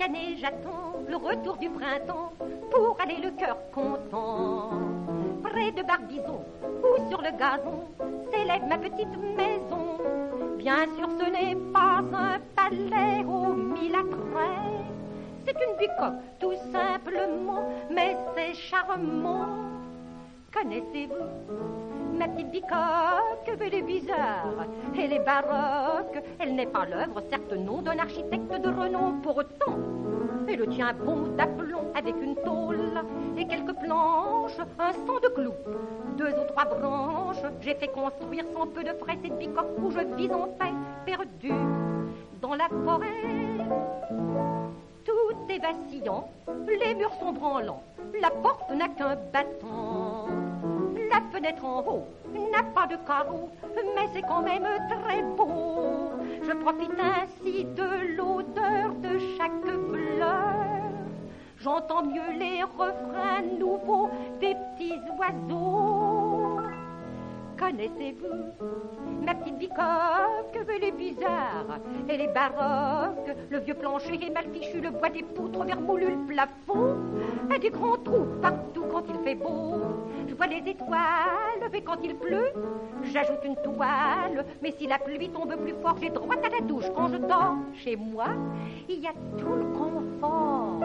année j'attends le retour du printemps pour aller le cœur content. Près de Barbizon ou sur le gazon s'élève ma petite maison. Bien sûr ce n'est pas un palais aux mille attraits, c'est une bicoque tout simplement, mais c'est charmant. Connaissez-vous ma petite bicoque? Elle est bizarre, elle est baroque. Elle n'est pas l'œuvre, certes non, d'un architecte de renom. Pour autant, elle tient bon d'aplomb avec une tôle et quelques planches, un stand de clous, 2 ou 3 branches. J'ai fait construire sans peu de frais cette bicoque où je vis en paix, perdue dans la forêt. Tout est vacillant, les murs sont branlants, la porte n'a qu'un battant. La fenêtre en haut n'a pas de carreaux, mais c'est quand même très beau. Je profite ainsi de l'odeur de chaque fleur. J'entends mieux les refrains nouveaux des petits oiseaux. Connaissez-vous ma petite bicoque? Elle est bizarre, elle est baroque. Le vieux plancher est mal fichu, le bois des poutres vermoulu, le plafond a des grands trous partout quand il fait beau. Je vois les étoiles, mais quand il pleut, j'ajoute une toile. Mais si la pluie tombe plus fort, j'ai droit à la douche. Quand je dors chez moi, il y a tout le confort.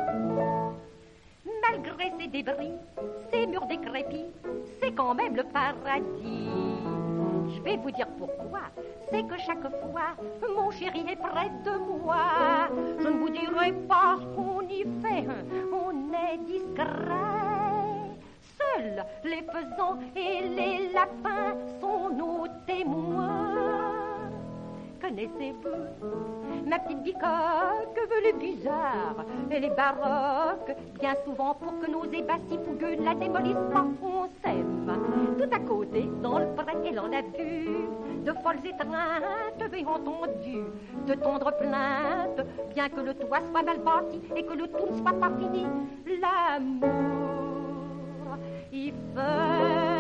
Malgré ces débris, ces murs décrépits, c'est quand même le paradis. Je vais vous dire pourquoi. C'est que chaque fois, mon chéri est près de moi. Je ne vous dirai pas ce qu'on y fait, on est discret. Seuls les faisans et les lapins sont nos témoins. Connaissez-vous ma petite bicoque? Elle est bizarre, elle est baroque. Bien souvent pour que nos ébats si fougueux ne la démolissent pas, on sème tout à côté dans le pré. Elle en a vu de folles étreintes et entendu de tendres plaintes. Bien que le toit soit mal bâti et que le tout ne soit pas fini, l'amour y fait